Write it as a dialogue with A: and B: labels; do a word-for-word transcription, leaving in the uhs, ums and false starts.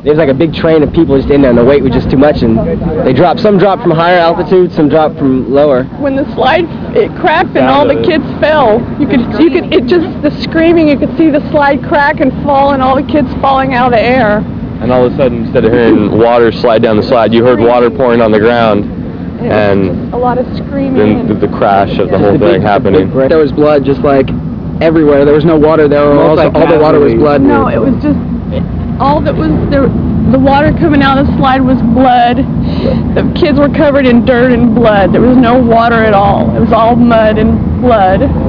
A: there's like a big train of people just in there, and the weight was just too much, and they dropped. Some dropped from higher altitude, some dropped from lower.
B: When the slide it cracked and all the kids fell, you could you could it just the screaming. You could see the slide crack and fall, and all the kids falling out of the air.
C: And all of a sudden, instead of hearing water slide down the slide, you heard water pouring on the ground,
B: and,
C: and
B: a lot of screaming.
C: Then
B: and
C: the, the crash of the whole thing happening.
A: There was blood just like everywhere. There was no water there. All, like all the water was blood.
B: No, it was just all that was there. The water coming out of the slide was blood. The kids were covered in dirt and blood. There was no water at all. It was all mud and blood.